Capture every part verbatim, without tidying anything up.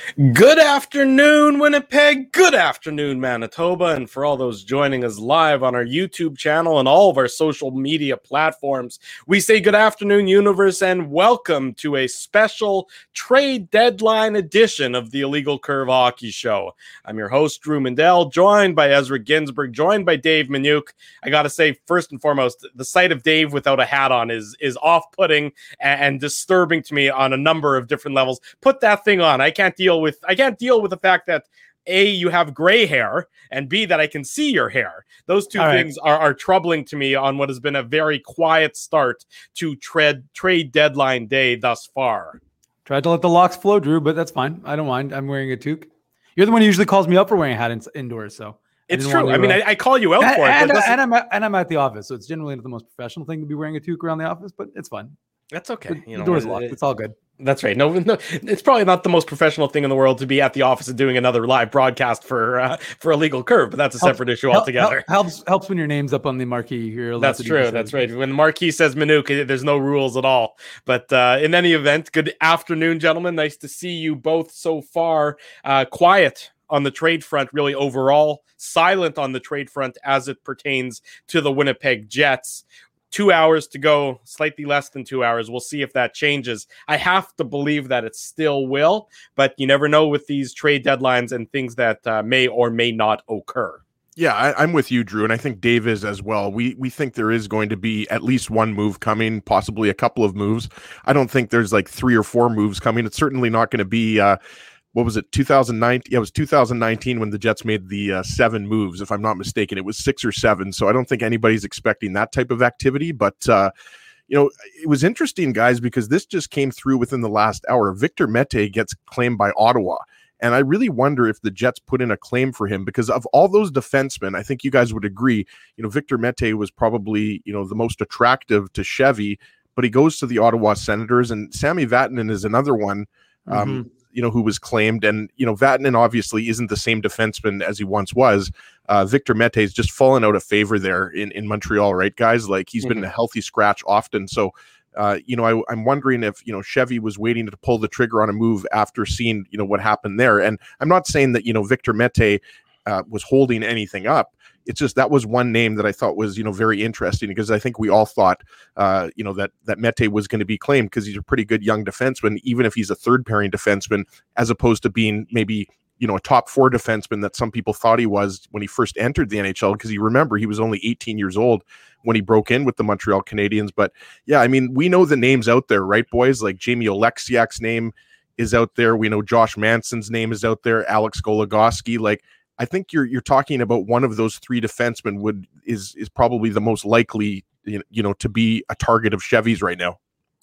Good afternoon, Winnipeg. Good afternoon, Manitoba. And for all those joining us live on our YouTube channel and all of our social media platforms, we say good afternoon, universe, and welcome to a special trade deadline edition of the Illegal Curve Hockey Show. I'm your host, Drew Mandel, joined by Ezra Ginsburg, joined by Dave Minuk. I got to say, first and foremost, the sight of Dave without a hat on is, is off-putting and, and disturbing to me on a number of different levels. Put that thing on. I can't deal with I can't deal with the fact that A, you have gray hair, and B, that I can see your hair. Those two All things right. are, are troubling to me on what has been a very quiet start to trade trade deadline day thus far. Tried to let the locks flow, Drew, but that's fine. I don't mind. I'm wearing a toque. You're the one who usually calls me up for wearing a hat in, indoors, so it's true. I mean, I, I call you out and, for it, and, but and I'm at, and I'm at the office, so it's generally not the most professional thing to be wearing a toque around the office, but it's fun. That's okay. The, you the know, door's it, locked. It, it's all good. That's right. No, no, it's probably not the most professional thing in the world to be at the office and doing another live broadcast for uh, for Illegal Curve, but that's a helps, separate issue help, altogether. Helps helps when your name's up on the marquee. You're that's true. That's right. When the marquee says Minuk, there's no rules at all. But uh, in any event, good afternoon, gentlemen. Nice to see you both so far. Uh, quiet on the trade front, really overall. Silent on the trade front as it pertains to the Winnipeg Jets. Two hours to go, slightly less than two hours. We'll see if that changes. I have to believe that it still will, but you never know with these trade deadlines and things that uh, may or may not occur. Yeah, I, I'm with you, Drew, and I think Dave is as well. We we think there is going to be at least one move coming, possibly a couple of moves. I don't think there's like three or four moves coming. It's certainly not going to be... Uh, What was it? two thousand nineteen. Yeah, it was two thousand nineteen when the Jets made the uh, seven moves, if I'm not mistaken. It was six or seven. So I don't think anybody's expecting that type of activity. But, uh, you know, it was interesting, guys, because this just came through within the last hour. Victor Mete gets claimed by Ottawa. And I really wonder if the Jets put in a claim for him because of all those defensemen, I think you guys would agree, you know, Victor Mete was probably, you know, the most attractive to Chevy, but he goes to the Ottawa Senators, and Sami Vatanen is another one. Um, mm-hmm. you know, who was claimed. And, you know, Vatanen obviously isn't the same defenseman as he once was. Uh, Victor Mete's just fallen out of favor there in, in Montreal, right, guys? Like, he's mm-hmm. been a healthy scratch often. So, uh, you know, I, I'm wondering if, you know, Chevy was waiting to pull the trigger on a move after seeing, you know, what happened there. And I'm not saying that, you know, Victor Mete uh, was holding anything up. It's just that was one name that I thought was, you know, very interesting because I think we all thought, uh, you know, that that Mete was going to be claimed because he's a pretty good young defenseman, even if he's a third pairing defenseman, as opposed to being maybe, you know, a top four defenseman that some people thought he was when he first entered the N H L. Because you remember, he was only eighteen years old when he broke in with the Montreal Canadiens. But yeah, I mean, we know the names out there, right, boys? Like Jamie Oleksiak's name is out there. We know Josh Manson's name is out there. Alex Goligoski, like. I think you're you're talking about one of those three defensemen would is is probably the most likely, you know, to be a target of Chevy's right now.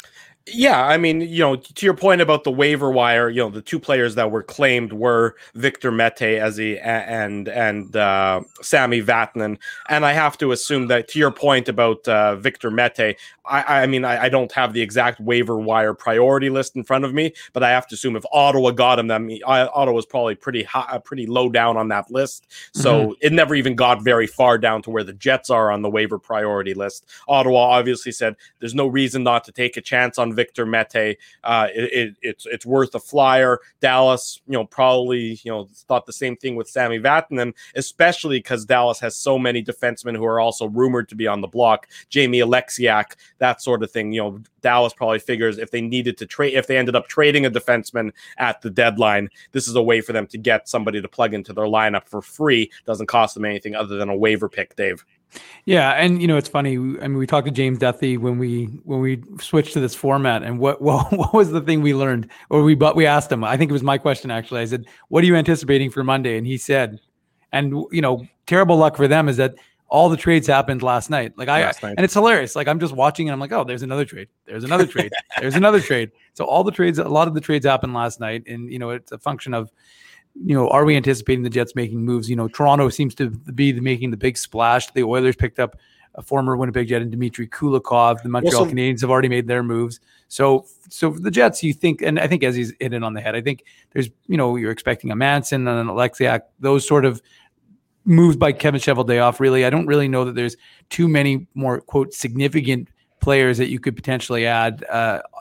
Yeah, I mean, you know, to your point about the waiver wire, you know, the two players that were claimed were Victor Mete as he and and uh, Sami Vatanen, and I have to assume that to your point about uh, Victor Mete, I, I mean, I, I don't have the exact waiver wire priority list in front of me, but I have to assume if Ottawa got him, then Ottawa was probably pretty high, pretty low down on that list, so mm-hmm. it never even got very far down to where the Jets are on the waiver priority list. Ottawa obviously said there's no reason not to take a chance on Victor Mete. Uh, it, it, it's it's worth a flyer. Dallas, you know, probably you know thought the same thing with Sami Vatanen, especially because Dallas has so many defensemen who are also rumored to be on the block. Jamie Oleksiak, that sort of thing. You know, Dallas probably figures if they needed to trade, if they ended up trading a defenseman at the deadline, this is a way for them to get somebody to plug into their lineup for free. Doesn't cost them anything other than a waiver pick, Dave. Yeah, and you know it's funny. I mean, we talked to James Duthie when we when we switched to this format, and what what what was the thing we learned, or we but we asked him. I think it was my question actually. I said, "What are you anticipating for Monday?" And he said, "And you know, terrible luck for them is that all the trades happened last night. Like I last night. And it's hilarious. Like I'm just watching and I'm like, oh, there's another trade. There's another trade. There's another trade. So all the trades, a lot of the trades happened last night, and you know, it's a function of." You know, are we anticipating the Jets making moves? You know, Toronto seems to be the, making the big splash. The Oilers picked up a former Winnipeg Jet and Dmitry Kulikov. The Montreal well, so, Canadiens have already made their moves. So, so for the Jets, you think, and I think as he's hit it on the head, I think there's, you know, you're expecting a Manson and an Oleksiak, those sort of moves by Kevin Cheveldayoff. Really, I don't really know that there's too many more quote significant players that you could potentially add uh,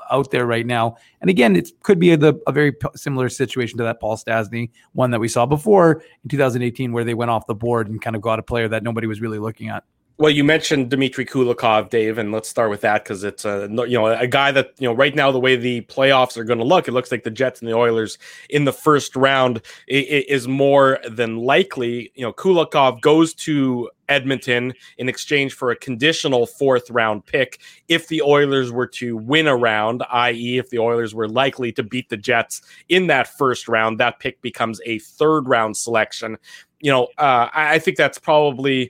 out there right now. And again, it could be a, the, a very similar situation to that Paul Stastny one that we saw before in two thousand eighteen, where they went off the board and kind of got a player that nobody was really looking at. Well, you mentioned Dmitry Kulikov, Dave, and let's start with that because it's a you know a guy that you know right now the way the playoffs are going to look, it looks like the Jets and the Oilers in the first round is more than likely. You know, Kulikov goes to Edmonton in exchange for a conditional fourth round pick if the Oilers were to win a round, that is, if the Oilers were likely to beat the Jets in that first round, that pick becomes a third round selection. You know, uh, I think that's probably.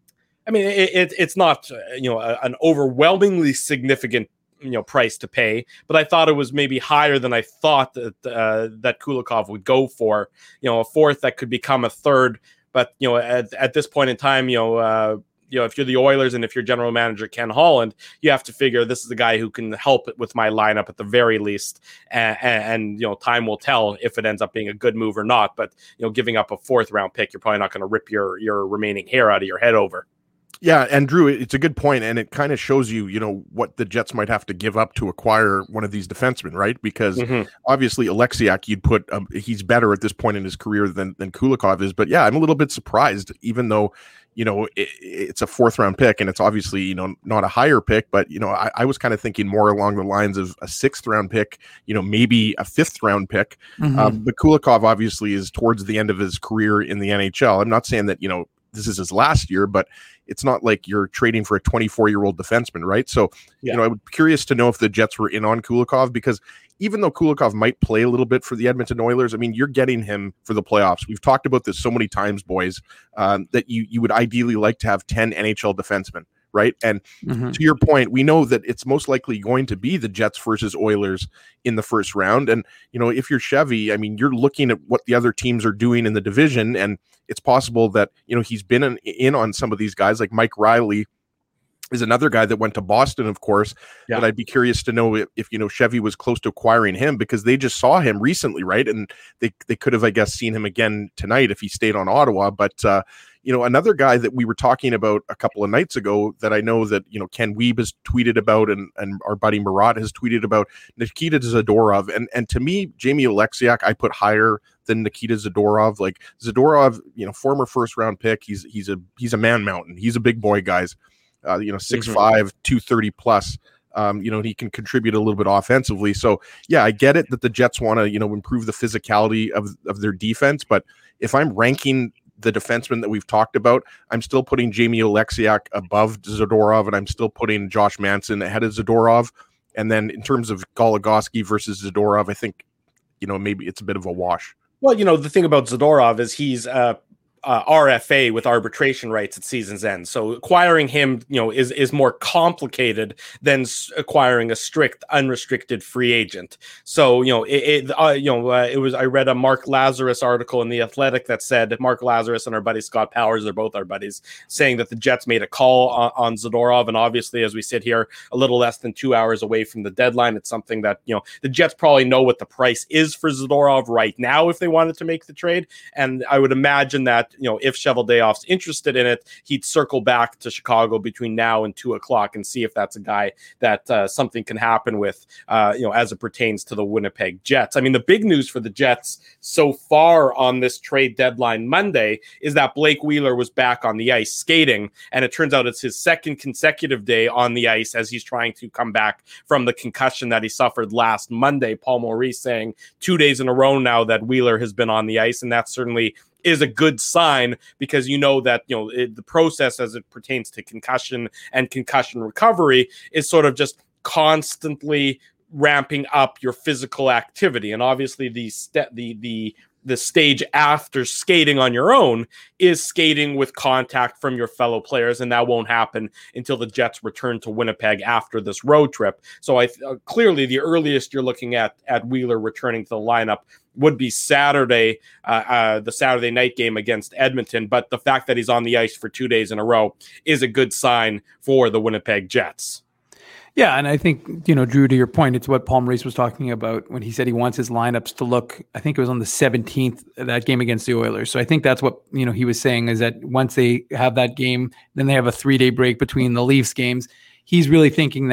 I mean, it, it, it's not, uh, you know, a, an overwhelmingly significant, you know, price to pay, but I thought it was maybe higher than I thought that uh, that Kulikov would go for, you know, a fourth that could become a third. But, you know, at, at this point in time, you know, uh, you know, if you're the Oilers and if you're general manager Ken Holland, you have to figure this is the guy who can help with my lineup at the very least. And, and, and, you know, time will tell if it ends up being a good move or not. But, you know, giving up a fourth round pick, you're probably not going to rip your, your remaining hair out of your head over. Yeah, and Drew, it's a good point, and it kind of shows you, you know, what the Jets might have to give up to acquire one of these defensemen, right? Because mm-hmm. obviously Alexiak, you'd put um, he's better at this point in his career than than Kulikov is, but yeah, I'm a little bit surprised, even though, you know, it, it's a fourth round pick, and it's obviously, you know, not a higher pick, but you know, I, I was kind of thinking more along the lines of a sixth round pick, you know, maybe a fifth round pick. Mm-hmm. Um, but Kulikov obviously is towards the end of his career in the N H L. I'm not saying that, you know, this is his last year, but it's not like you're trading for a twenty-four year old defenseman, right? So, yeah. you know, I'm curious to know if the Jets were in on Kulikov, because even though Kulikov might play a little bit for the Edmonton Oilers, I mean, you're getting him for the playoffs. We've talked about this so many times, boys, um, that you, you would ideally like to have ten N H L defensemen, right? And mm-hmm. to your point, we know that it's most likely going to be the Jets versus Oilers in the first round. And, you know, if you're Chevy, I mean, you're looking at what the other teams are doing in the division, and it's possible that, you know, he's been in, in on some of these guys, like Mike Riley is another guy that went to Boston, of course, yeah. that I'd be curious to know if, if, you know, Chevy was close to acquiring him, because they just saw him recently, right? And they, they could have, I guess, seen him again tonight if he stayed on Ottawa. But, uh, you know, another guy that we were talking about a couple of nights ago that I know that, you know, Ken Wiebe has tweeted about, and, and our buddy Murat has tweeted about, Nikita Zadorov. And, and to me, Jamie Alexiak, I put higher than Nikita Zadorov. Like Zadorov, you know, former first round pick. He's, he's a, he's a man mountain. He's a big boy, guys. Uh, you know, six five, mm-hmm. two thirty plus. Um, you know, he can contribute a little bit offensively. So, yeah, I get it that the Jets want to, you know, improve the physicality of, of their defense. But if I'm ranking the defensemen that we've talked about, I'm still putting Jamie Alexiak above Zadorov, and I'm still putting Josh Manson ahead of Zadorov. And then in terms of Goligoski versus Zadorov, I think, you know, maybe it's a bit of a wash. Well, you know, the thing about Zadorov is he's uh Uh, R F A with arbitration rights at season's end. So acquiring him, you know, is is more complicated than s- acquiring a strict, unrestricted free agent. So, you know, it, it uh, you know, uh, it was. I read a Mark Lazarus article in The Athletic that said Mark Lazarus and our buddy Scott Powers, they're both our buddies, saying that the Jets made a call on, on Zadorov, and obviously, as we sit here, a little less than two hours away from the deadline, it's something that, you know, the Jets probably know what the price is for Zadorov right now if they wanted to make the trade, and I would imagine that, you know, if Cheveldayoff's interested in it, he'd circle back to Chicago between now and two o'clock and see if that's a guy that uh, something can happen with, uh, you know, as it pertains to the Winnipeg Jets. I mean, the big news for the Jets so far on this trade deadline Monday is that Blake Wheeler was back on the ice skating, and it turns out it's his second consecutive day on the ice as he's trying to come back from the concussion that he suffered last Monday. Paul Maurice saying two days in a row now that Wheeler has been on the ice, and that's certainly is a good sign, because you know that, you know, it, the process as it pertains to concussion and concussion recovery is sort of just constantly ramping up your physical activity. And obviously the step, the, the, the stage after skating on your own is skating with contact from your fellow players, and that won't happen until the Jets return to Winnipeg after this road trip. So I uh, clearly the earliest you're looking at at Wheeler returning to the lineup would be Saturday, uh, uh, the Saturday night game against Edmonton. But the fact that he's on the ice for two days in a row is a good sign for the Winnipeg Jets. Yeah, and I think, you know, Drew, to your point, it's what Paul Maurice was talking about when he said he wants his lineups to look, I think it was on the seventeenth, that game against the Oilers. So I think that's what, you know, he was saying, is that once they have that game, then they have a three-day break between the Leafs games. He's really thinking that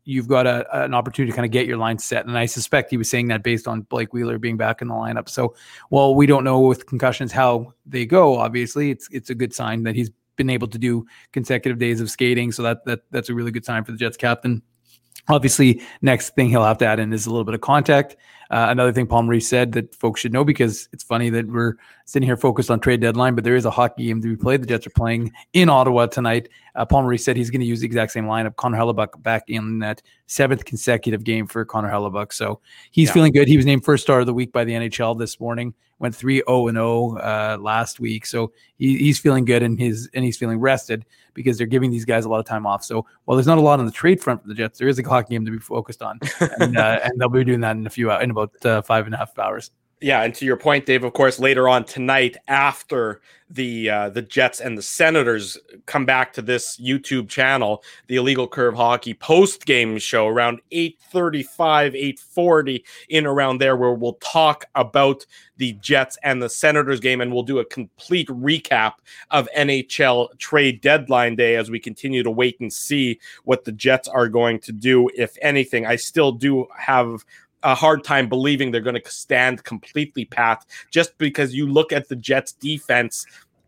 you've got a, an opportunity to kind of get your line set. And I suspect he was saying that based on Blake Wheeler being back in the lineup. So, well, we don't know with concussions how they go. Obviously, it's it's a good sign that he's been able to do consecutive days of skating. So that that that's a really good sign for the Jets captain. Obviously, next thing he'll have to add in is a little bit of contact. Uh, another thing Paul Maurice said that folks should know, because it's funny that we're sitting here focused on trade deadline, but there is a hockey game to be played. The Jets are playing in Ottawa tonight. Uh, Paul Maurice said he's going to use the exact same lineup. Connor Hellebuck back in that seventh consecutive game for Connor Hellebuck. So he's yeah. feeling good. He was named first star of the week by the N H L this morning. Went three oh and oh uh, last week. So he, he's feeling good, and his and he's feeling rested because they're giving these guys a lot of time off. So while there's not a lot on the trade front for the Jets, there is a hockey game to be focused on. and, uh, and they'll be doing that in a few in about uh, five and a half hours. Yeah, and to your point, Dave, of course, later on tonight, after the uh, the Jets and the Senators come back to this YouTube channel, the Illegal Curve Hockey post-game show around eight thirty-five, eight forty, in around there, where we'll talk about the Jets and the Senators game, and we'll do a complete recap of N H L trade deadline day as we continue to wait and see what the Jets are going to do, if anything. I still do have a hard time believing they're going to stand completely pat, just because you look at the Jets defense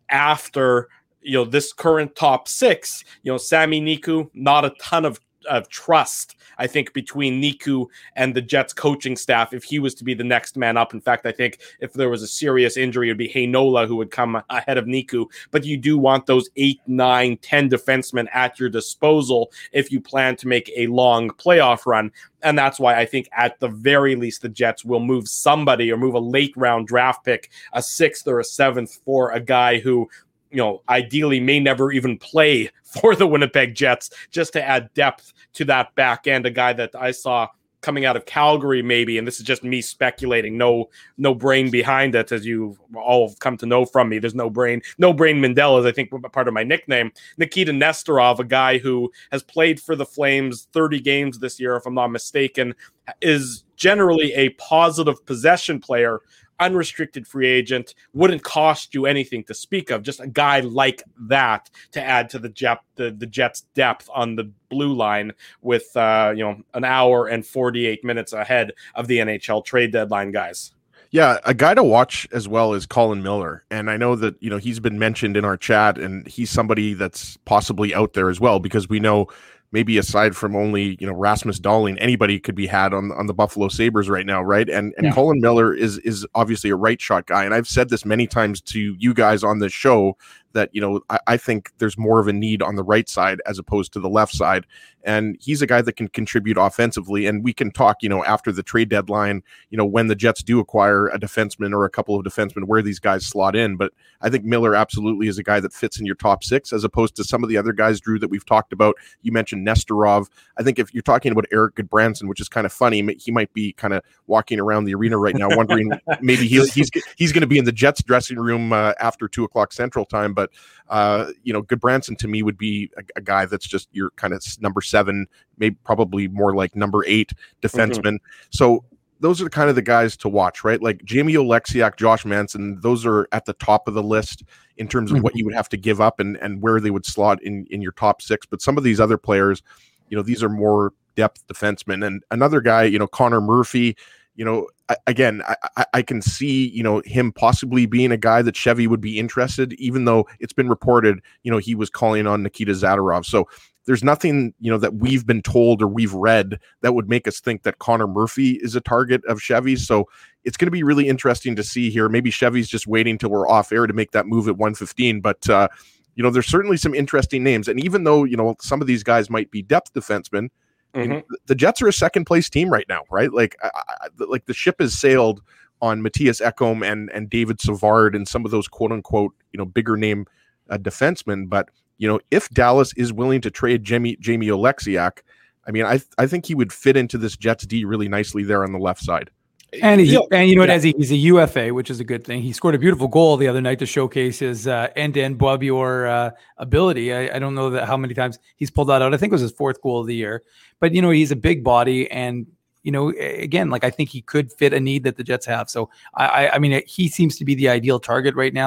after, you know, this current top six, you know, Sami Niku, not a ton of, of trust, I think, between Niku and the Jets coaching staff if he was to be the next man up. In fact, I think if there was a serious injury, it would be Heinola who would come ahead of Niku. But you do want those eight, nine, ten defensemen at your disposal if you plan to make a long playoff run. And that's why I think at the very least the Jets will move somebody, or move a late round draft pick, a sixth or a seventh, for a guy who, you know, ideally may never even play for the Winnipeg Jets, just to add depth to that back end. A guy that I saw coming out of Calgary, maybe, and this is just me speculating, no no brain behind it, as you all have come to know from me. There's no brain, no brain Mindell is, I think, part of my nickname. Nikita Nestorov, a guy who has played for the Flames thirty games this year, if I'm not mistaken, is generally a positive possession player, unrestricted free agent, wouldn't cost you anything to speak of. Just a guy like that to add to the Jet, the, the Jets' depth on the blue line, with uh, you know, an hour and forty-eight minutes ahead of the N H L trade deadline, guys. Yeah, a guy to watch as well is Colin Miller. And I know that, you know, he's been mentioned in our chat, and he's somebody that's possibly out there as well, because we know maybe aside from only, you know, Rasmus Dahlin, anybody could be had on, on the Buffalo Sabres right now, right? And and yeah. Colin Miller is is obviously a right shot guy. And I've said this many times to you guys on this show that, you know, I, I think there's more of a need on the right side as opposed to the left side. And he's a guy that can contribute offensively. And we can talk, you know, after the trade deadline, you know, when the Jets do acquire a defenseman or a couple of defensemen, where these guys slot in. But I think Miller absolutely is a guy that fits in your top six, as opposed to some of the other guys, Drew, that we've talked about. You mentioned Nestorov. I think if you're talking about Eric Goodbranson, which is kind of funny, he might be kind of walking around the arena right now wondering maybe he, he's he's going to be in the Jets dressing room uh, after two o'clock Central Time. But, uh, you know, Goodbranson to me would be a, a guy that's just your kind of number seven, maybe probably more like number eight defenseman. Mm-hmm. So those are kind of the guys to watch, right? Like Jamie Oleksiak, Josh Manson, those are at the top of the list in terms of mm-hmm. what you would have to give up and, and where they would slot in, in your top six. But some of these other players, you know, these are more depth defensemen. And another guy, you know, Connor Murphy, you know, I, again, I, I can see, you know, him possibly being a guy that Chevy would be interested, even though it's been reported, you know, he was calling on Nikita Zadorov. So there's nothing, you know, that we've been told or we've read that would make us think that Connor Murphy is a target of Chevy's. So it's going to be really interesting to see here. Maybe Chevy's just waiting till we're off air to make that move at one fifteen. But, uh, you know, there's certainly some interesting names. And even though, you know, some of these guys might be depth defensemen, mm-hmm. you know, the Jets are a second place team right now, right? Like, I, I, like the ship has sailed on Matthias Ekholm and, and David Savard and some of those quote unquote, you know, bigger name uh, defensemen. But, you know, if Dallas is willing to trade Jamie Jamie Oleksiak, I mean, I I think he would fit into this Jets D really nicely there on the left side. And he's, and you know what, yeah. Ezzy, he's a U F A, which is a good thing. He scored a beautiful goal the other night to showcase his uh, end-to-end Boisbior uh, ability. I, I don't know that how many times he's pulled that out. I think it was his fourth goal of the year. But, you know, he's a big body, and, you know, again, like I think he could fit a need that the Jets have. So, I, I mean, he seems to be the ideal target right now.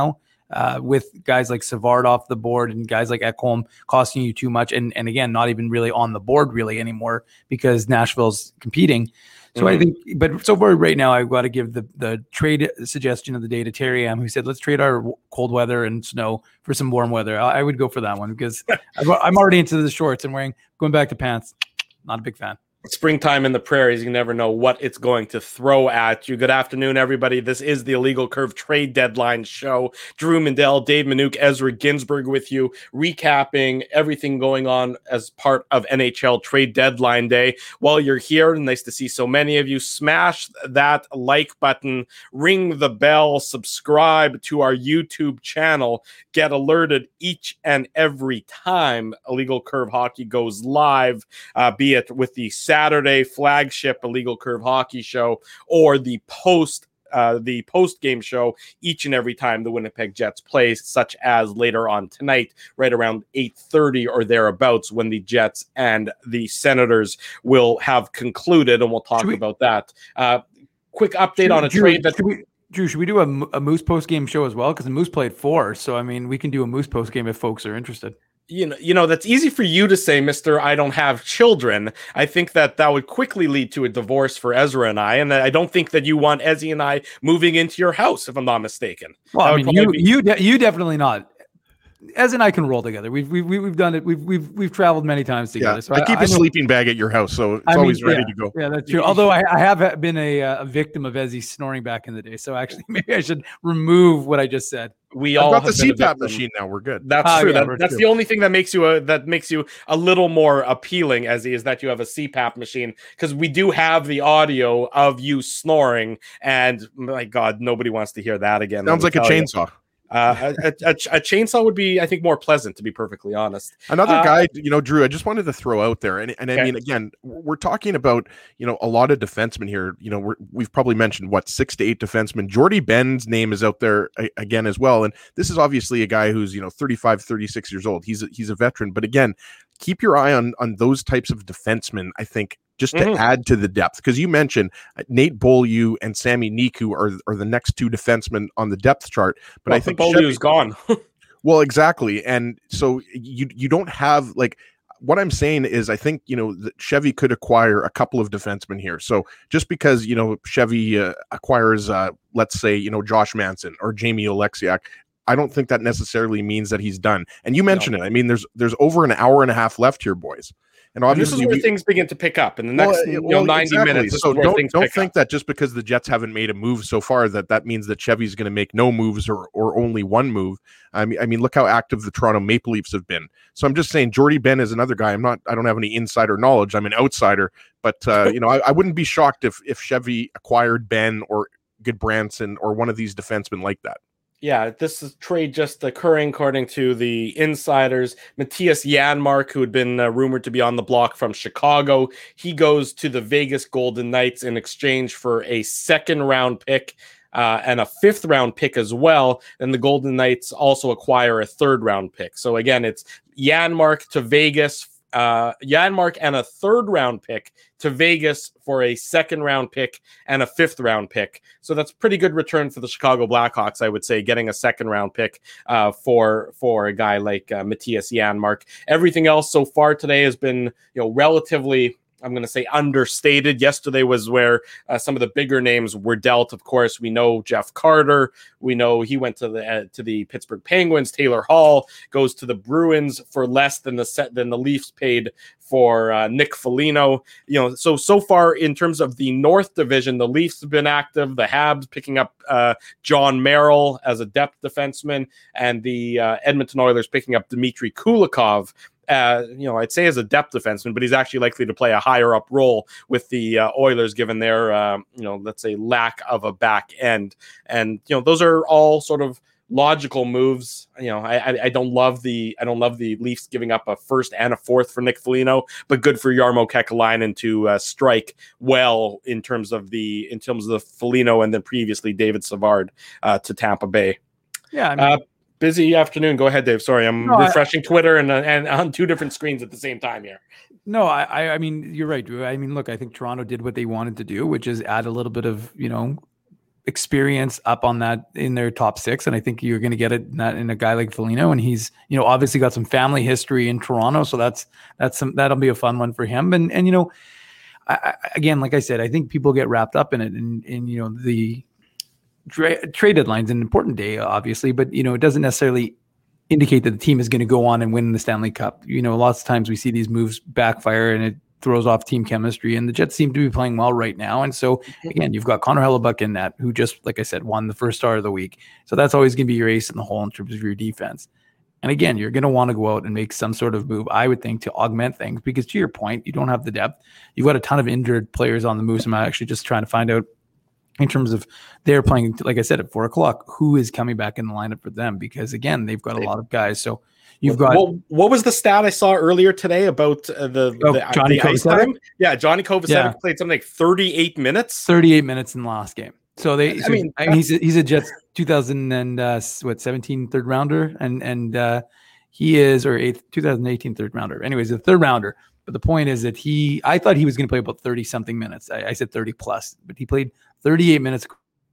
uh, with guys like Savard off the board and guys like Ekholm costing you too much. And, and again, not even really on the board really anymore because Nashville's competing. So mm-hmm. I think, but so far right now, I've got to give the, the trade suggestion of the day to Terry M, who said, let's trade our cold weather and snow for some warm weather. I, I would go for that one because I'm already into the shorts and wearing, going back to pants. Not a big fan. Springtime in the prairies, you never know what it's going to throw at you. Good afternoon, everybody. This is the Illegal Curve Trade Deadline Show. Drew Mindell, Dave Minuk, Ezra Ginsburg with you, recapping everything going on as part of N H L Trade Deadline Day. While you're here, nice to see so many of you. Smash that like button, ring the bell, subscribe to our YouTube channel, get alerted each and every time Illegal Curve Hockey goes live, uh, be it with the Saturday flagship Illegal Curve Hockey show or the post uh, the post game show each and every time the Winnipeg Jets play, such as later on tonight, right around eight thirty or thereabouts, when the Jets and the Senators will have concluded, and we'll talk we, about that. Uh, quick update should, on a Drew, trade that. Should we, Drew, should we do a, a Moose post game show as well? Because the Moose played four, so I mean, we can do a Moose post game if folks are interested. You know, you know, that's easy for you to say, Mister I don't have children. I think that that would quickly lead to a divorce for Ezra and I, and I don't think that you want Ezzy and I moving into your house, if I'm not mistaken. Well, I mean, you, be- you, de- you definitely not. Ez and I can roll together. We've we've we've done it. We've we've we've traveled many times together. Yeah, so I, I keep I, a I sleeping bag at your house, so it's I always mean, ready yeah, to go. Yeah, that's true. Although I, I have been a, a victim of Ezzy snoring back in the day, so actually maybe I should remove what I just said. We I've all got the C PAP machine now. We're good. That's oh, true. Yeah, that, that's true. the only thing that makes you a, that makes you a little more appealing, Ezzy, is that you have a C PAP machine, because we do have the audio of you snoring, and my God, nobody wants to hear that again. Sounds like a chainsaw. You. Uh, a, a, a chainsaw would be, I think, more pleasant, to be perfectly honest. Another uh, guy, you know, Drew, I just wanted to throw out there, and and I okay. mean, again, we're talking about, you know, a lot of defensemen here. You know, we're, we've probably mentioned what six to eight defensemen. Jordy Ben's name is out there a, again as well, and this is obviously a guy who's, you know, thirty-five, thirty-six years old. He's a, he's a veteran, but again, keep your eye on on those types of defensemen, I think, just to mm-hmm. add to the depth, because you mentioned Nate Beaulieu and Sami Niku are are the next two defensemen on the depth chart, but well, I think Beaulieu's gone. Well, exactly, and so you you don't have, like, what I'm saying is, I think, you know, that Chevy could acquire a couple of defensemen here. So just because, you know, Chevy uh, acquires, uh, let's say, you know, Josh Manson or Jamie Oleksiak, I don't think that necessarily means that he's done. And you mentioned no. it. I mean, there's there's over an hour and a half left here, boys. And obviously, and this is where we, things begin to pick up in the next well, you well, know, ninety exactly. minutes. So don't, don't think up. that just because the Jets haven't made a move so far that that means that Chevy's going to make no moves or or only one move. I mean, I mean, look how active the Toronto Maple Leafs have been. So I'm just saying, Jordy Ben is another guy. I'm not. I don't have any insider knowledge. I'm an outsider, but uh, you know, I, I wouldn't be shocked if if Chevy acquired Ben or Goodbranson or one of these defensemen like that. Yeah, this is trade just occurring according to the insiders. Matthias Janmark, who had been uh, rumored to be on the block from Chicago, he goes to the Vegas Golden Knights in exchange for a second round pick uh, and a fifth round pick as well. And the Golden Knights also acquire a third round pick. So again, it's Janmark to Vegas, uh, Janmark and a third round pick to Vegas for a second round pick and a fifth round pick. So that's pretty good return for the Chicago Blackhawks, I would say, getting a second round pick uh, for for a guy like uh, Matthias Janmark. Everything else so far today has been, you know, relatively, I'm going to say, understated. Yesterday was where uh, some of the bigger names were dealt. Of course, we know Jeff Carter. We know he went to the uh, to the Pittsburgh Penguins. Taylor Hall goes to the Bruins for less than the set than the Leafs paid for uh, Nick Foligno. You know, so so far in terms of the North Division, the Leafs have been active. The Habs picking up uh, John Merrill as a depth defenseman, and the uh, Edmonton Oilers picking up Dmitry Kulikov. Uh, you know, I'd say as a depth defenseman, but he's actually likely to play a higher up role with the uh, Oilers, given their, uh, you know, let's say lack of a back end. And, you know, those are all sort of logical moves. You know, I, I, I don't love the, I don't love the Leafs giving up a first and a fourth for Nick Foligno, but good for Jarmo Kekalainen to uh, strike well in terms of the, in terms of the Foligno and then previously David Savard uh, to Tampa Bay. Yeah. I mean, uh, Busy afternoon. Go ahead, Dave. Sorry, I'm no, refreshing I, Twitter and uh, and on two different screens at the same time here. No, I I mean, you're right, Drew. I mean, look, I think Toronto did what they wanted to do, which is add a little bit of, you know, experience up on that in their top six. And I think you're going to get it in, that, in a guy like Foligno. And he's, you know, obviously got some family history in Toronto. So that's, that's some, that'll be a fun one for him. And, and, you know, I, I, again, like I said, I think people get wrapped up in it, and, and you know, the tra- trade deadline's an important day, obviously, but, you know, it doesn't necessarily indicate that the team is going to go on and win the Stanley Cup. You know, lots of times we see these moves backfire and it throws off team chemistry, and the Jets seem to be playing well right now. And so again, you've got Connor Hellebuck in that, who just, like I said, won the first star of the week. So that's always going to be your ace in the hole in terms of your defense. And again, you're going to want to go out and make some sort of move, I would think, to augment things, because to your point, you don't have the depth. You've got a ton of injured players on the move. So I'm actually just trying to find out in terms of they're playing, like I said, at four o'clock, who is coming back in the lineup for them? Because again, they've got a lot of guys. So you've got what, what was the stat I saw earlier today about uh, the, oh, the Johnny the ice time? Yeah, Johnny Kovacevic yeah. played something like thirty-eight minutes. thirty-eight minutes in the last game. So they, so, I mean, I mean he's a, he's a Jets two thousand and uh, what seventeen third rounder, and and uh, he is or eighth twenty eighteen third rounder. Anyways, the third rounder. But the point is that he, I thought he was going to play about thirty something minutes. I, I said thirty plus, but he played thirty-eight minutes.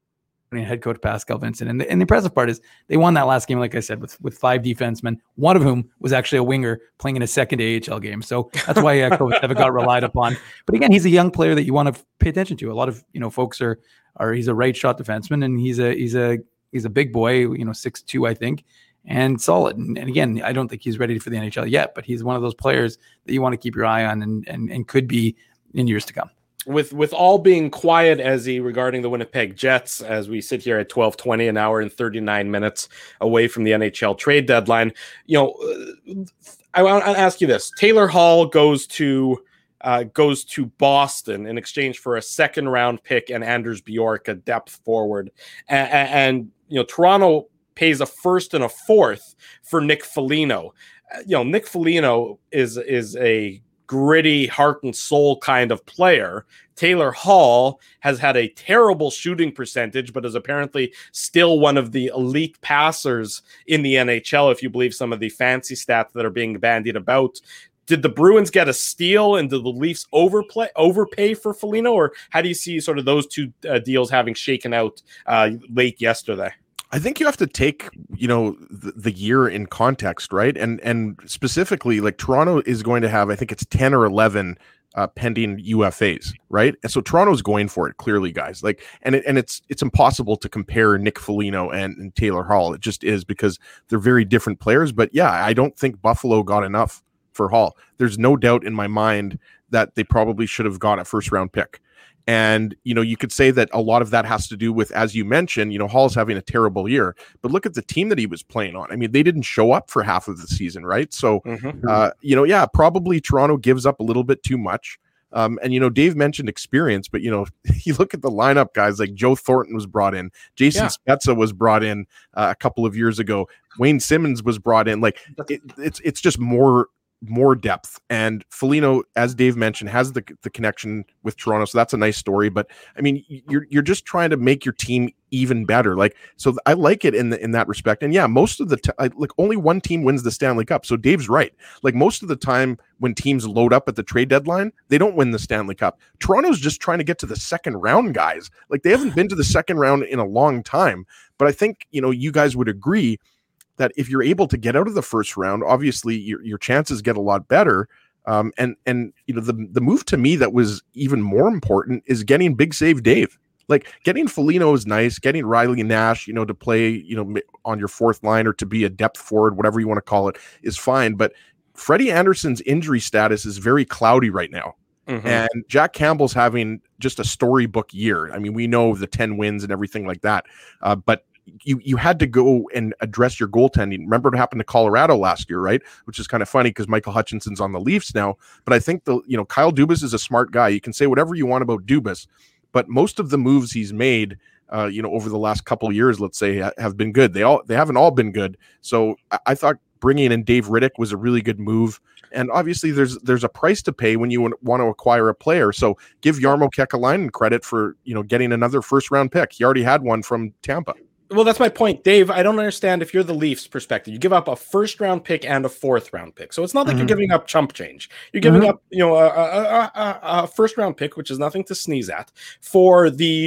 Head coach Pascal Vincent. And the, and the impressive part is they won that last game, like I said, with, with five defensemen, one of whom was actually a winger playing in a second A H L game. So that's why uh, Kovacevic got relied upon. But again, he's a young player that you want to pay attention to. A lot of, you know, folks are, are he's a right shot defenseman, and he's a, he's a, he's a big boy, you know, six two, I think, and solid. And, and again, I don't think he's ready for the N H L yet, but he's one of those players that you want to keep your eye on, and, and, and could be in years to come. With with all being quiet, Ezzy, regarding the Winnipeg Jets, as we sit here at twelve twenty, an hour and thirty-nine minutes away from the N H L trade deadline, you know, I want to ask you this: Taylor Hall goes to uh, goes to Boston in exchange for a second round pick and Anders Bjork, a depth forward, and, and you know, Toronto pays a first and a fourth for Nick Foligno. You know, Nick Foligno is is a gritty heart and soul kind of player. Taylor Hall has had a terrible shooting percentage, but is apparently still one of the elite passers in the N H L, if you believe some of the fancy stats that are being bandied about. Did the Bruins get a steal, and did the Leafs overplay overpay for Foligno, or how do you see sort of those two uh, deals having shaken out uh, late yesterday? I think you have to take, you know, the, the year in context, right? And and specifically, like, Toronto is going to have, I think it's ten or eleven uh, pending U F As, right? And so Toronto's going for it, clearly, guys. Like, and it, and it's it's impossible to compare Nick Foligno and, and Taylor Hall. It just is, because they're very different players. But yeah, I don't think Buffalo got enough for Hall. There's no doubt in my mind that they probably should have got a first round pick. And, you know, you could say that a lot of that has to do with, as you mentioned, you know, Hall's having a terrible year, but look at the team that he was playing on. I mean, they didn't show up for half of the season, right? So, mm-hmm. uh, you know, yeah, probably Toronto gives up a little bit too much. Um, and, you know, Dave mentioned experience, but, you know, you look at the lineup, guys, like Joe Thornton was brought in. Jason yeah. Spezza was brought in uh, a couple of years ago. Wayne Simmons was brought in. Like, it, it's it's just more more depth, and Foligno, as Dave mentioned, has the the connection with Toronto, so that's a nice story. But I mean, you're you're just trying to make your team even better. Like, so I like it in the, in that respect. And yeah, most of the t- I, like only one team wins the Stanley Cup. So Dave's right. Like, most of the time when teams load up at the trade deadline, they don't win the Stanley Cup. Toronto's just trying to get to the second round, guys. Like, they haven't been to the second round in a long time. But I think, you know, you guys would agree that if you're able to get out of the first round, obviously your your chances get a lot better. Um, and and you know, the the move to me that was even more important is getting Big Save Dave. Like, getting Foligno is nice. Getting Riley Nash, you know, to play, you know, on your fourth line, or to be a depth forward, whatever you want to call it, is fine. But Freddie Anderson's injury status is very cloudy right now. Mm-hmm. And Jack Campbell's having just a storybook year. I mean, we know the ten wins and everything like that. Uh, but you you had to go and address your goaltending. Remember what happened to Colorado last year, right? Which is kind of funny because Michael Hutchinson's on the Leafs now. But I think the you know Kyle Dubas is a smart guy. You can say whatever you want about Dubas, but most of the moves he's made, uh, you know, over the last couple of years, let's say, ha- have been good. They all they haven't all been good. So I, I thought bringing in Dave Riddick was a really good move. And obviously, there's there's a price to pay when you want to acquire a player. So give Jarmo Kekalainen credit for you know getting another first round pick. He already had one from Tampa. Well, that's my point, Dave. I don't understand, if you're the Leafs perspective, you give up a first round pick and a fourth round pick. So it's not like mm-hmm. you're giving up chump change. You're giving mm-hmm. up, you know, a, a, a, a first round pick, which is nothing to sneeze at, for the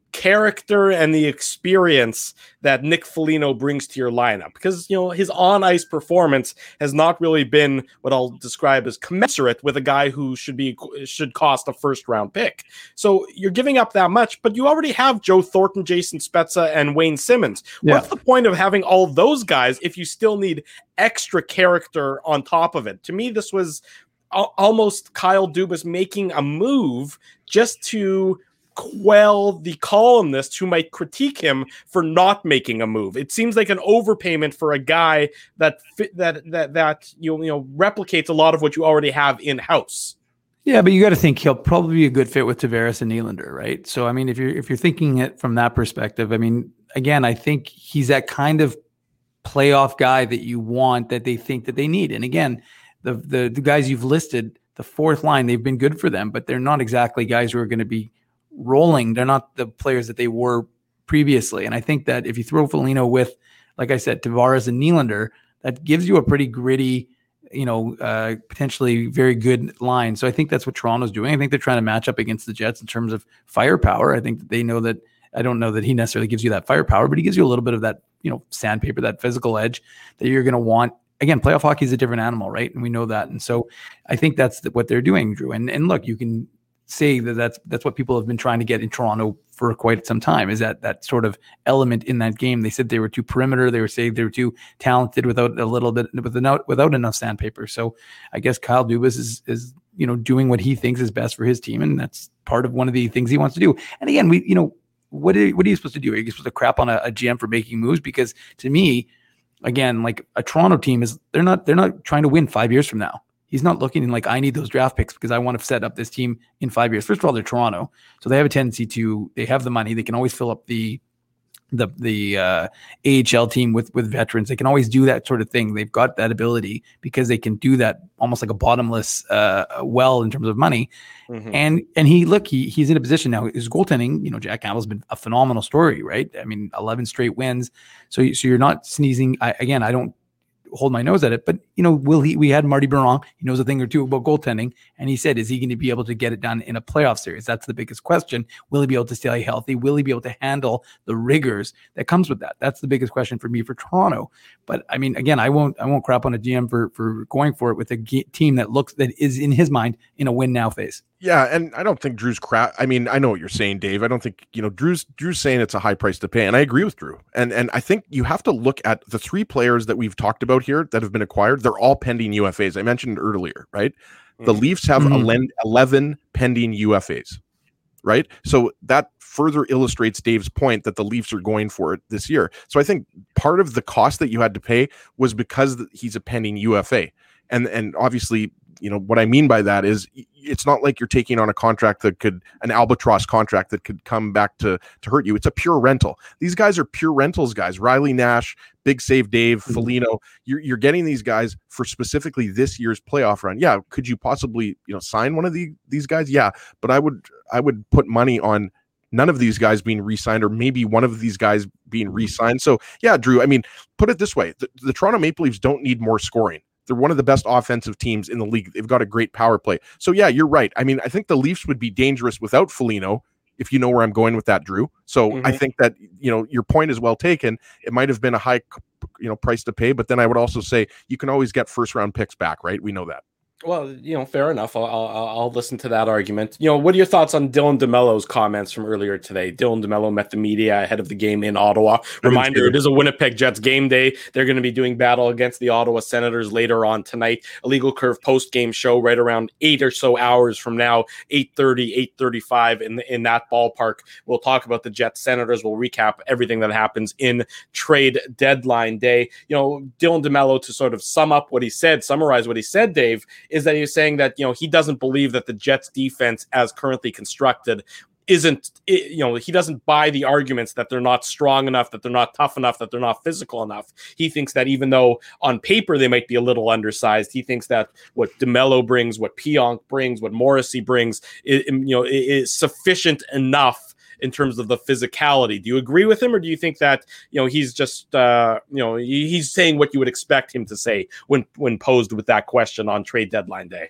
character and the experience that Nick Foligno brings to your lineup, because you know his on-ice performance has not really been what I'll describe as commensurate with a guy who should be should cost a first-round pick. So you're giving up that much, but you already have Joe Thornton, Jason Spezza, and Wayne Simmons. Yeah. What's the point of having all those guys if you still need extra character on top of it? To me, this was al- almost Kyle Dubas making a move just to quell the columnists who might critique him for not making a move. It seems like an overpayment for a guy that that that that you know, you know replicates a lot of what you already have in house. Yeah, but you got to think he'll probably be a good fit with Tavares and Nylander, right? So I mean, if you're if you're thinking it from that perspective, I mean, again, I think he's that kind of playoff guy that you want, that they think that they need. And again, the the the guys you've listed, the fourth line, they've been good for them, but they're not exactly guys who are going to be rolling. They're not the players that they were previously. And I think that if you throw Foligno with, like I said, Tavares and Nylander, that gives you a pretty gritty, you know, uh, potentially very good line. So I think that's what Toronto's doing. I think they're trying to match up against the Jets in terms of firepower. I think that they know that, I don't know that he necessarily gives you that firepower, but he gives you a little bit of that, you know, sandpaper, that physical edge that you're going to want. Again, playoff hockey is a different animal, right? And we know that. And so I think that's what they're doing, Drew. And and look, you can say that that's that's what people have been trying to get in Toronto for quite some time, is that that sort of element in that game. They said they were too perimeter. They were saying they were too talented without a little bit, without without enough sandpaper. So I guess Kyle Dubas is is you know doing what he thinks is best for his team, and that's part of one of the things he wants to do. And again, we you know what are, what are you supposed to do? Are you supposed to crap on a, a G M for making moves? Because to me, again, like a Toronto team is they're not they're not trying to win five years from now. He's not looking in like, I need those draft picks because I want to set up this team in five years. First of all, they're Toronto, so they have a tendency to, they have the money. They can always fill up the the the uh, A H L team with with veterans. They can always do that sort of thing. They've got that ability because they can do that almost like a bottomless uh, well in terms of money. Mm-hmm. And and he look, he he's in a position now. His goaltending, you know, Jack Campbell's been a phenomenal story, right? I mean, eleven straight wins. So so you're not sneezing. I, again, I don't hold my nose at it, but you know, will he, we had Marty Biron, he knows a thing or two about goaltending, and he said, is he going to be able to get it done in a playoff series? That's the biggest question. Will he be able to stay healthy? Will he be able to handle the rigors that comes with that? That's the biggest question for me for Toronto. But I mean, again, I won't, I won't crap on a G M for, for going for it with a g- team that looks, that is in his mind in a win now phase. Yeah, and I don't think Drew's crap. I mean, I know what you're saying, Dave. I don't think, you know, Drew's Drew's saying it's a high price to pay, and I agree with Drew. And and I think you have to look at the three players that we've talked about here that have been acquired. They're all pending U F As. I mentioned earlier, right? Mm-hmm. The Leafs have mm-hmm. eleven pending U F As, right? So that further illustrates Dave's point that the Leafs are going for it this year. So I think part of the cost that you had to pay was because he's a pending U F A. And and obviously, you know, what I mean by that is it's not like you're taking on a contract that could, an albatross contract that could come back to, to hurt you. It's a pure rental. These guys are pure rentals guys. Riley Nash, Big Save Dave, mm-hmm. Foligno. You're, you're getting these guys for specifically this year's playoff run. Yeah. Could you possibly, you know, sign one of the, these guys? Yeah. But I would, I would put money on none of these guys being re-signed, or maybe one of these guys being re-signed. So yeah, Drew, I mean, put it this way. The, the Toronto Maple Leafs don't need more scoring. They're one of the best offensive teams in the league. They've got a great power play. So yeah, you're right. I mean, I think the Leafs would be dangerous without Foligno, if you know where I'm going with that, Drew. So mm-hmm. I think that, you know, your point is well taken. It might have been a high, you know, price to pay, but then I would also say you can always get first round picks back, right? We know that. Well, you know, fair enough. I'll, I'll I'll listen to that argument. You know, what are your thoughts on Dylan DeMello's comments from earlier today? Dylan DeMello met the media ahead of the game in Ottawa. Reminder, it is a Winnipeg Jets game day. They're going to be doing battle against the Ottawa Senators later on tonight. Illegal Curve post-game show right around eight or so hours from now, eight thirty, eight thirty-five in the, in that ballpark. We'll talk about the Jets Senators. We'll recap everything that happens in trade deadline day. You know, Dylan DeMello, to sort of sum up what he said, summarize what he said, Dave, is that he was saying that, you know, he doesn't believe that the Jets defense as currently constructed isn't, you know, he doesn't buy the arguments that they're not strong enough, that they're not tough enough, that they're not physical enough. He thinks that even though on paper they might be a little undersized, he thinks that what DeMello brings, what Pionk brings, what Morrissey brings, is, you know, is sufficient enough in terms of the physicality. Do you agree with him, or do you think that, you know, he's just, uh, you know, he's saying what you would expect him to say when when posed with that question on trade deadline day?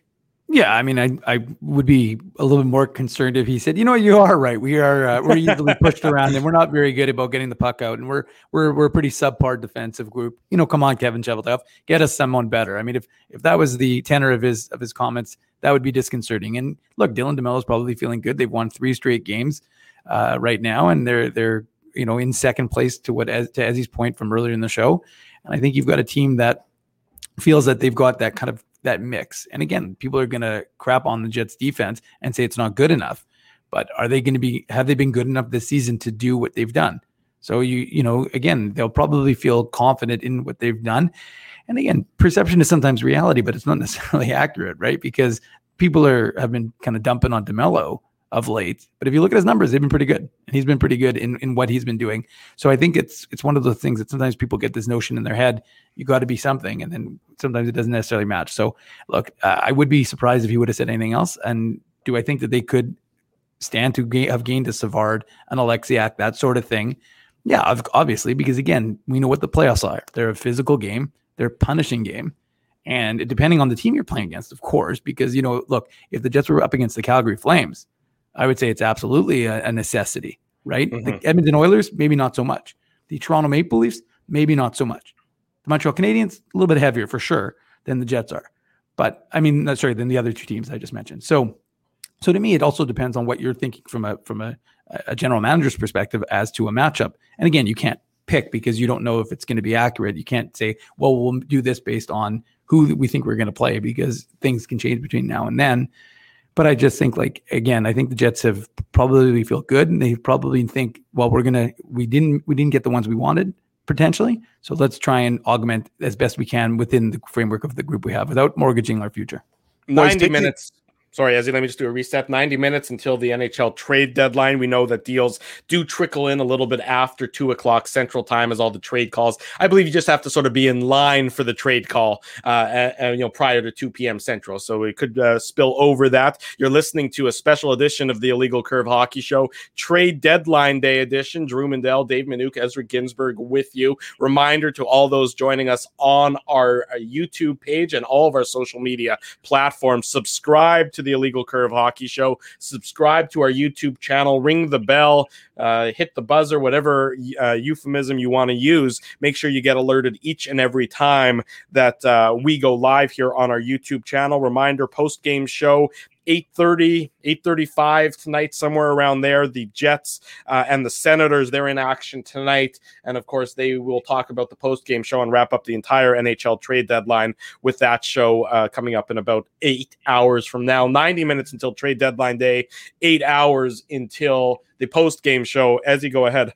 Yeah, I mean, I I would be a little bit more concerned if he said, you know, you are right. We are uh, we're easily pushed around, and we're not very good about getting the puck out, and we're we're we're a pretty subpar defensive group. You know, come on, Kevin Cheveldayoff, get us someone better. I mean, if if that was the tenor of his of his comments, that would be disconcerting. And look, Dylan DeMello is probably feeling good. They've won three straight games uh, right now, and they're they're you know in second place to what as to Ezzy's point from earlier in the show. And I think you've got a team that feels that they've got that kind of that mix. And again, people are going to crap on the Jets defense and say it's not good enough, but are they going to be, have they been good enough this season to do what they've done? So you, you know, again, they'll probably feel confident in what they've done. And again, perception is sometimes reality, but it's not necessarily accurate, right? Because people are, have been kind of dumping on DeMello of late, but if you look at his numbers, they've been pretty good, and he's been pretty good in, in what he's been doing. So I think it's it's one of those things that sometimes people get this notion in their head, you got to be something, and then sometimes it doesn't necessarily match. So look, uh, I would be surprised if he would have said anything else. And do I think that they could stand to gain, have gained a Savard, an Alexiak, that sort of thing? Yeah, obviously, because again, we know what the playoffs are. They're a physical game, they're a punishing game. And depending on the team you're playing against, of course, because, you know, look, if the Jets were up against the Calgary Flames, I would say it's absolutely a, a necessity, right? Mm-hmm. The Edmonton Oilers, maybe not so much. The Toronto Maple Leafs, maybe not so much. The Montreal Canadiens, a little bit heavier for sure than the Jets are. But I mean, no, sorry, than the other two teams I just mentioned. So, so to me, it also depends on what you're thinking from a from a, a general manager's perspective as to a matchup. And again, you can't pick because you don't know if it's going to be accurate. You can't say, well, we'll do this based on who we think we're going to play, because things can change between now and then. But I just think, like, again, I think the Jets have probably feel good, and they probably think, well, we're gonna we didn't we didn't get the ones we wanted potentially, so let's try and augment as best we can within the framework of the group we have without mortgaging our future. Ninety minutes. Sorry, Ezzy, let me just do a reset. ninety minutes until the N H L trade deadline. We know that deals do trickle in a little bit after two o'clock Central Time as all the trade calls. I believe you just have to sort of be in line for the trade call, uh, uh, you know, prior to two p.m. Central. So it could uh, spill over that. You're listening to a special edition of the Illegal Curve Hockey Show, Trade Deadline Day edition. Drew Mandel, Dave Minuk, Ezra Ginsburg with you. Reminder to all those joining us on our uh, YouTube page and all of our social media platforms, subscribe to the Illegal Curve Hockey Show, subscribe to our YouTube channel, ring the bell, uh, hit the buzzer, whatever uh, euphemism you want to use. Make sure you get alerted each and every time that uh, we go live here on our YouTube channel. Reminder, post-game show, eight thirty, eight thirty-five tonight, somewhere around there. The Jets uh, and the Senators, they're in action tonight. And of course, they will talk about the post-game show and wrap up the entire N H L trade deadline with that show uh, coming up in about eight hours from now. ninety minutes until trade deadline day, eight hours until the post-game show. Ezzy, go ahead.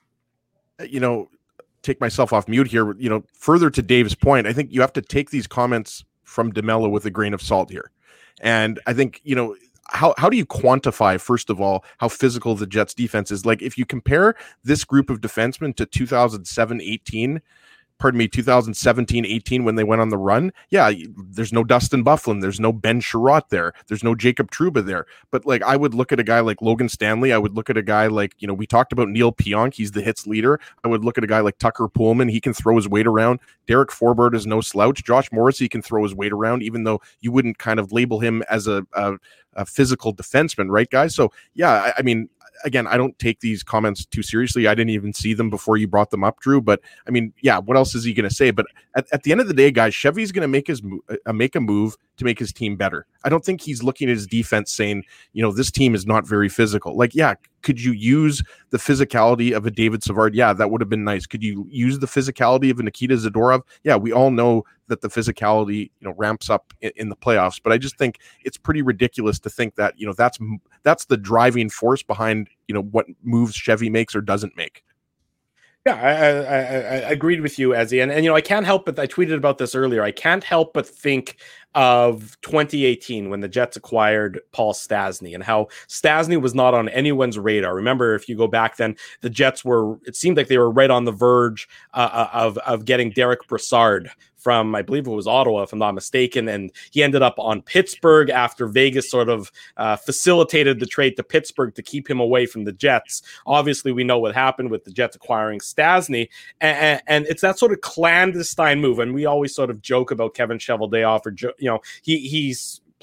You know, take myself off mute here. You know, further to Dave's point, I think you have to take these comments from DeMello with a grain of salt here. And I think, you know, how how do you quantify, first of all, how physical the Jets defense is? Like, if you compare this group of defensemen to two thousand seven eighteen, pardon me, two thousand seventeen eighteen when they went on the run, yeah, there's no Dustin Byfuglien, there's no Ben Sherratt there, there's no Jacob Trouba there. But like, I would look at a guy like Logan Stanley, I would look at a guy like, you know, we talked about Neil Pionk, he's the hits leader. I would look at a guy like Tucker Pullman, he can throw his weight around. Derek Forbort is no slouch. Josh Morrissey can throw his weight around, even though you wouldn't kind of label him as a, a, a physical defenseman, right, guys? So yeah, I, I mean, again, I don't take these comments too seriously. I didn't even see them before you brought them up, Drew. But I mean, yeah, what else is he going to say? But at, at the end of the day, guys, Chevy's going to make his uh, make a move to make his team better. I don't think he's looking at his defense saying, you know, this team is not very physical. Like, yeah, could you use the physicality of a David Savard? Yeah, that would have been nice. Could you use the physicality of a Nikita Zadorov? Yeah, we all know that the physicality, you know, ramps up in, in the playoffs. But I just think it's pretty ridiculous to think that, you know, that's that's the driving force behind, you know, what moves Chevy makes or doesn't make. Yeah, I, I, I agreed with you, Ezzy. And, and, you know, I can't help but, I tweeted about this earlier, I can't help but think of twenty eighteen when the Jets acquired Paul Stastny and how Stastny was not on anyone's radar. Remember, if you go back then, the Jets were, it seemed like they were right on the verge uh, of, of getting Derek Brassard from, I believe it was Ottawa, if I'm not mistaken. And he ended up on Pittsburgh after Vegas sort of uh, facilitated the trade to Pittsburgh to keep him away from the Jets. Obviously, we know what happened with the Jets acquiring Stastny. And, and it's that sort of clandestine move. And we always sort of joke about Kevin Cheveldayoff, or, you know, he he's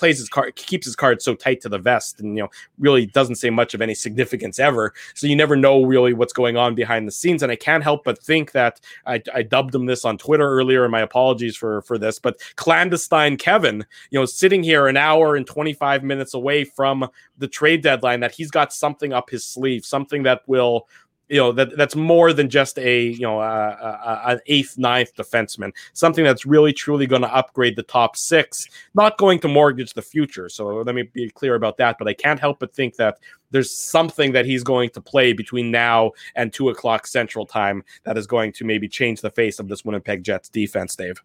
plays his card, keeps his cards so tight to the vest, and you know really doesn't say much of any significance ever. So you never know really what's going on behind the scenes. And I can't help but think that I, I dubbed him this on Twitter earlier, and my apologies for for this, but clandestine Kevin, you know, sitting here an hour and twenty-five minutes away from the trade deadline, that he's got something up his sleeve, something that will. You know, that that's more than just a, you know, uh, uh, an eighth, ninth defenseman, something that's really, truly going to upgrade the top six, not going to mortgage the future. So let me be clear about that. But I can't help but think that there's something that he's going to play between now and two o'clock Central Time that is going to maybe change the face of this Winnipeg Jets defense, Dave.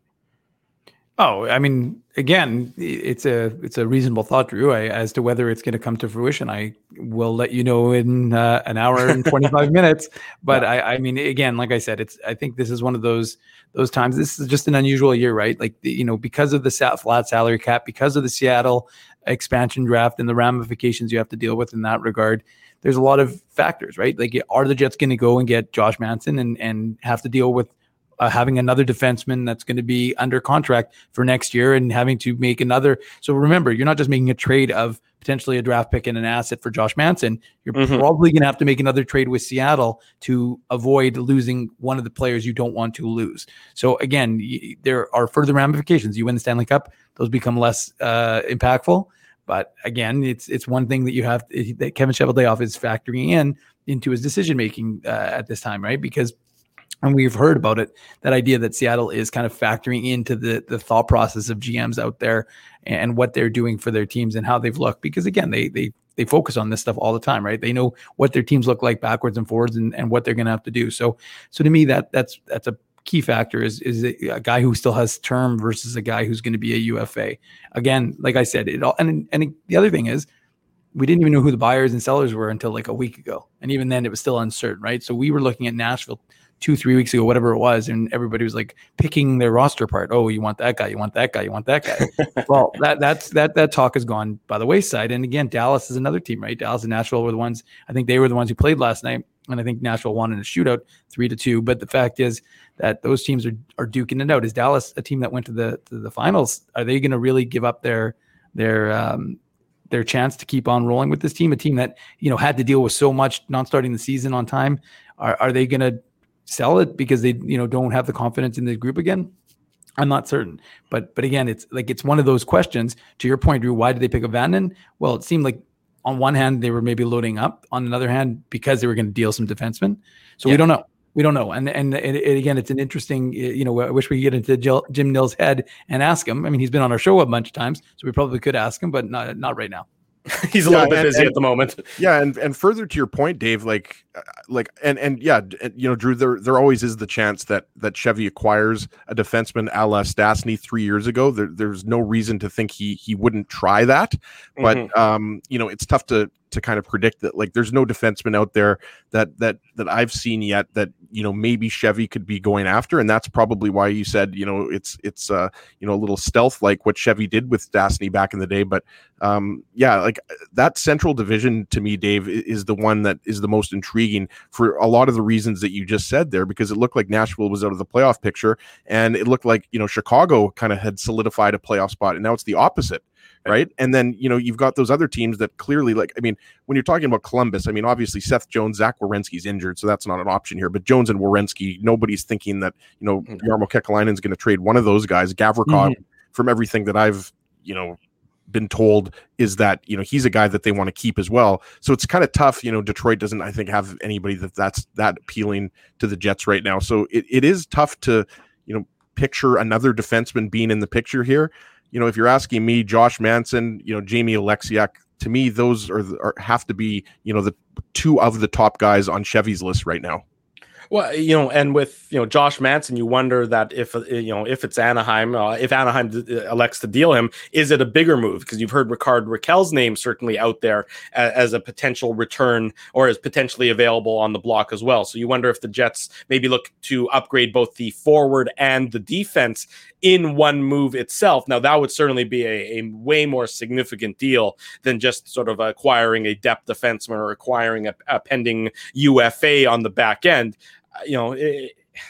Oh, I mean, again, it's a it's a reasonable thought, Drew. I, as to whether it's going to come to fruition, I will let you know in uh, an hour and twenty-five minutes. But yeah. I, I mean, again, like I said, it's I think this is one of those those times. This is just an unusual year, right? Like you know, because of the flat salary cap, because of the Seattle expansion draft and the ramifications you have to deal with in that regard. There's a lot of factors, right? Like, are the Jets going to go and get Josh Manson and and have to deal with Uh, having another defenseman that's going to be under contract for next year and having to make another. So remember, you're not just making a trade of potentially a draft pick and an asset for Josh Manson. You're mm-hmm. probably going to have to make another trade with Seattle to avoid losing one of the players you don't want to lose. So again, y- there are further ramifications. You win the Stanley Cup, those become less uh, impactful. But again, it's it's one thing that you have that Kevin Cheveldayoff is factoring in into his decision making uh, at this time, right? Because and we've heard about it, that idea that Seattle is kind of factoring into the, the thought process of G Ms out there and what they're doing for their teams and how they've looked. Because again, they they they focus on this stuff all the time, right? They know what their teams look like backwards and forwards and, and what they're going to have to do. So so to me, that that's that's a key factor is is a guy who still has term versus a guy who's going to be a U F A. Again, like I said, it all and and the other thing is, we didn't even know who the buyers and sellers were until like a week ago. And even then it was still uncertain, right? So we were looking at Nashville two, three weeks ago, whatever it was. And everybody was like picking their roster apart. Oh, you want that guy, you want that guy, you want that guy. Well, that that's that that talk has gone by the wayside. And again, Dallas is another team, right? Dallas and Nashville were the ones, I think they were the ones who played last night. And I think Nashville won in a shootout three to two. But the fact is that those teams are are duking it out. Is Dallas a team that went to the to the finals? Are they going to really give up their their um their chance to keep on rolling with this team, a team that, you know, had to deal with so much not starting the season on time? Are are they going to sell it because they, you know, don't have the confidence in the group again? I'm not certain. But but again, it's like it's one of those questions. To your point, Drew, why did they pick up Vanden? Well, it seemed like on one hand they were maybe loading up. On another hand, because they were going to deal some defensemen. So yeah. we don't know. We don't know. And, and and and again, it's an interesting, you know, I wish we could get into Jill, Jim Nill's head and ask him. I mean, he's been on our show a bunch of times, so we probably could ask him, but not not right now. He's a yeah, little bit and, busy and, at the moment. Yeah, and and further to your point, Dave, like uh, like and and yeah, you know, Drew, there there always is the chance that that Chevy acquires a defenseman a la Stastny three years ago. There, there's no reason to think he he wouldn't try that, but mm-hmm. um, you know, it's tough to to kind of predict that. Like, there's no defenseman out there that that that I've seen yet that, you know, maybe Chevy could be going after, and that's probably why you said, you know, it's it's uh you know, a little stealth like what Chevy did with Stastny back in the day. But um yeah, like that Central Division to me, Dave, is the one that is the most intriguing for a lot of the reasons that you just said there, because it looked like Nashville was out of the playoff picture, and it looked like, you know, Chicago kind of had solidified a playoff spot, and now it's the opposite. Right. And then, you know, you've got those other teams that clearly, like, I mean, when you're talking about Columbus, I mean, obviously Seth Jones, Zach Werenski's injured, so that's not an option here. But Jones and Werenski, nobody's thinking that, you know, mm-hmm. Jarmo Kekalainen's going to trade one of those guys. Gavrikov, mm-hmm. from everything that I've, you know, been told, is that, you know, he's a guy that they want to keep as well. So it's kind of tough. You know, Detroit doesn't, I think, have anybody that that's that appealing to the Jets right now. So it, it is tough to, you know, picture another defenseman being in the picture here. You know, if you're asking me, Josh Manson, you know, Jamie Oleksiak, to me, those are, are have to be, you know, the two of the top guys on Chevy's list right now. Well, you know, and with, you know, Josh Manson, you wonder that if, you know, if it's Anaheim, uh, if Anaheim elects to deal him, is it a bigger move? Because you've heard Rickard Rakell's name certainly out there as, as a potential return, or is potentially available on the block as well. So you wonder if the Jets maybe look to upgrade both the forward and the defense in one move itself. Now, that would certainly be a, a way more significant deal than just sort of acquiring a depth defenseman or acquiring a, a pending U F A on the back end. You know, it,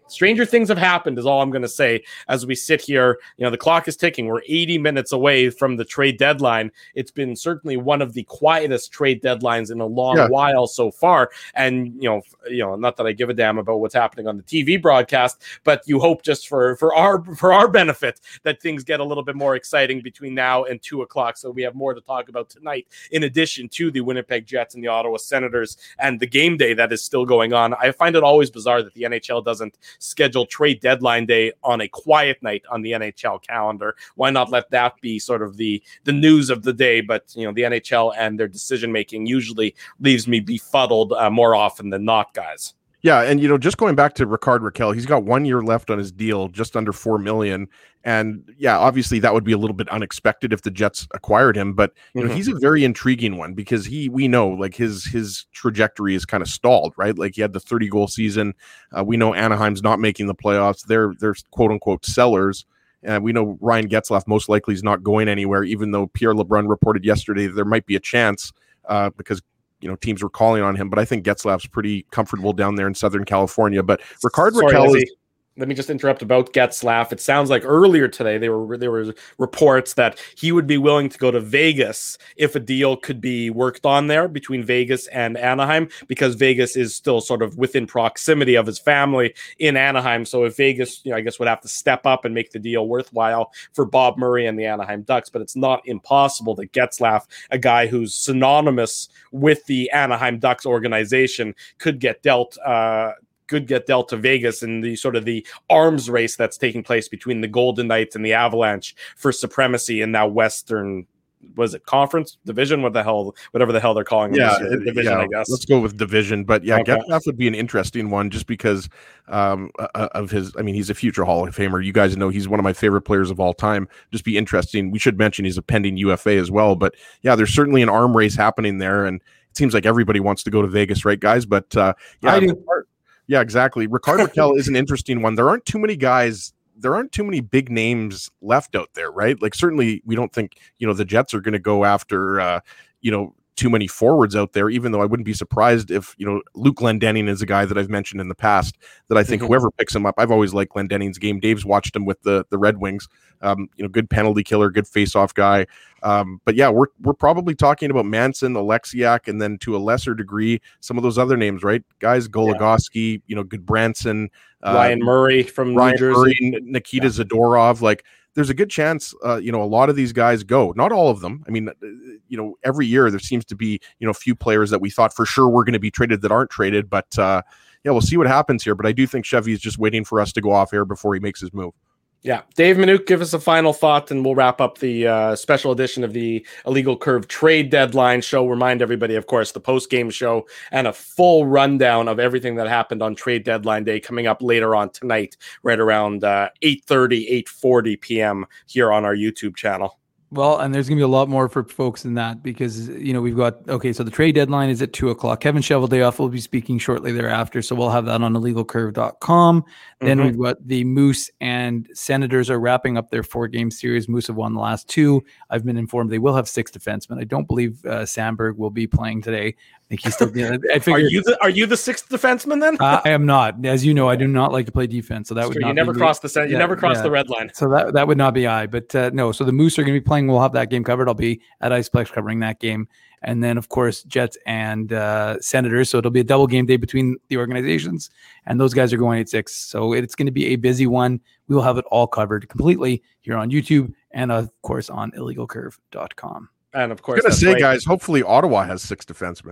stranger things have happened is all I'm going to say as we sit here. You know, the clock is ticking. We're eighty minutes away from the trade deadline. It's been certainly one of the quietest trade deadlines in a long yeah. while so far. And, you know, you know, not that I give a damn about what's happening on the T V broadcast, but you hope just for, for our, for our benefit that things get a little bit more exciting between now and two o'clock. So we have more to talk about tonight, in addition to the Winnipeg Jets and the Ottawa Senators and the game day that is still going on. I find it always bizarre that the N H L doesn't schedule trade deadline day on a quiet night on the N H L calendar. Why not let that be sort of the the news of the day? But you know, the N H L and their decision making usually leaves me befuddled uh, more often than not, guys. Yeah, and you know, just going back to Rickard Rakell, he's got one year left on his deal, just under four million. And yeah, obviously that would be a little bit unexpected if the Jets acquired him, but you know, mm-hmm. he's a very intriguing one because he, we know like his his trajectory is kind of stalled, right? Like he had the thirty goal season. Uh, we know Anaheim's not making the playoffs. They're they're quote unquote sellers. And we know Ryan Getzlaf most likely is not going anywhere, even though Pierre LeBrun reported yesterday that there might be a chance uh, because you know, teams were calling on him, but I think Getzlaf's pretty comfortable down there in Southern California. But Rickard Rakell is. Let me just interrupt about Getzlaf. It sounds like earlier today there were there were reports that he would be willing to go to Vegas if a deal could be worked on there between Vegas and Anaheim, because Vegas is still sort of within proximity of his family in Anaheim. So if Vegas, you know, I guess would have to step up and make the deal worthwhile for Bob Murray and the Anaheim Ducks, but it's not impossible that Getzlaf, a guy who's synonymous with the Anaheim Ducks organization, could get dealt uh could get dealt to Vegas in the sort of the arms race that's taking place between the Golden Knights and the Avalanche for supremacy in that Western, was it conference division? What the hell, whatever the hell they're calling it. Yeah, it, division, yeah, I guess. Let's go with division. But yeah, okay. Getzlaf would be an interesting one just because um, of his, I mean, he's a future Hall of Famer. You guys know he's one of my favorite players of all time. Just be interesting. We should mention he's a pending U F A as well. But yeah, there's certainly an arm race happening there. And it seems like everybody wants to go to Vegas, right, guys? But uh, yeah, I do. Yeah, exactly. Rickard Rakell is an interesting one. There aren't too many guys, there aren't too many big names left out there, right? Like certainly we don't think, you know, the Jets are going to go after, uh, you know, too many forwards out there, even though I wouldn't be surprised if, you know, Luke Glendening is a guy that I've mentioned in the past that I think mm-hmm. whoever picks him up, I've always liked Glendening's game. Dave's watched him with the the Red Wings. Um, you know, good penalty killer, good face-off guy. Um, but yeah, we're we're probably talking about Manson, Alexiak, and then to a lesser degree, some of those other names, right? Guys, Goligoski, yeah. you know, Goodbranson, uh, Ryan Murray from Ryan New Jersey, Murray, Nikita yeah. Zadorov, like. There's a good chance, uh, you know, a lot of these guys go. Not all of them. I mean, you know, every year there seems to be, you know, a few players that we thought for sure were going to be traded that aren't traded. But uh, yeah, we'll see what happens here. But I do think Chevy is just waiting for us to go off air before he makes his move. Yeah. Dave Minuk, give us a final thought and we'll wrap up the uh, special edition of the Illegal Curve trade deadline show. Remind everybody, of course, the post-game show and a full rundown of everything that happened on trade deadline day coming up later on tonight, right around uh, eight thirty, eight forty p.m. here on our YouTube channel. Well, and there's going to be a lot more for folks than that because, you know, we've got, okay, so the trade deadline is at two o'clock. Kevin Cheveldayoff will be speaking shortly thereafter. So we'll have that on illegal curve dot com. Then mm-hmm. we've got the Moose and Senators are wrapping up their four game series. Moose have won the last two. I've been informed they will have six defensemen. I don't believe uh, Sandberg will be playing today. I think he's still. You know, I figured, are you the Are you the sixth defenseman then? uh, I am not. As you know, I do not like to play defense. So that That's would true. not you never be cross the set. You yeah, never cross yeah. the red line. So that that would not be I. But uh, no. So the Moose are going to be playing. We'll have that game covered. I'll be at Iceplex covering that game, and then of course Jets and uh, Senators. So it'll be a double game day between the organizations, and those guys are going at six. So it's going to be a busy one. We will have it all covered completely here on YouTube and of course on illegal curve dot com. And of course, I'm gonna say, right. guys, hopefully Ottawa has six defensemen.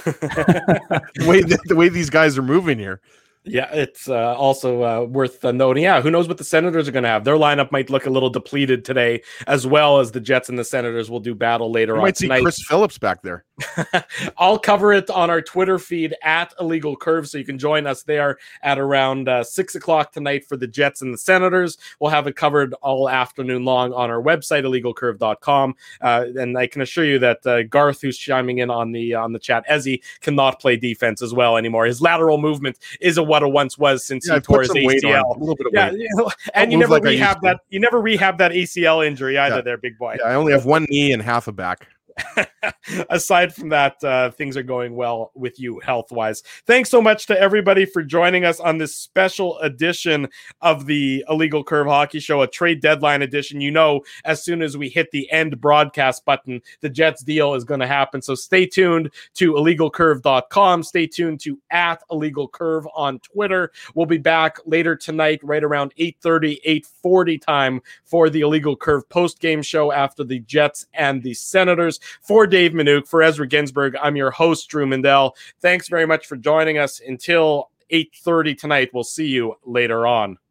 the way the, the way these guys are moving here. Yeah, it's uh, also uh, worth uh, noting. Yeah, who knows what the Senators are going to have? Their lineup might look a little depleted today, as well as the Jets and the Senators will do battle later you on might tonight. See Chris Phillips back there. I'll cover it on our Twitter feed at Illegal Curve, so you can join us there at around uh, six o'clock tonight for the Jets and the Senators. We'll have it covered all afternoon long on our website, illegal curve dot com. Uh, and I can assure you that uh, Garth, who's chiming in on the on the chat, Ezzy cannot play defense as well anymore. His lateral movement isn't what it once was since yeah, he tore his A C L. A little bit of yeah, weight. you know, and you never like rehab that. You never rehab that A C L injury either, yeah. there, big boy. Yeah, I only have one knee and half a back. aside from that, uh, things are going well with you health-wise. Thanks so much to everybody for joining us on this special edition of the Illegal Curve Hockey Show, a trade deadline edition. You know, as soon as we hit the end broadcast button, the Jets deal is going to happen. So stay tuned to illegal curve dot com. Stay tuned to at Illegal Curve on Twitter. We'll be back later tonight, right around eight thirty, eight forty time for the Illegal Curve post-game show after the Jets and the Senators. For Dave Minuk, for Ezra Ginsburg, I'm your host, Drew Mindell. Thanks very much for joining us. Until eight thirty tonight, we'll see you later on.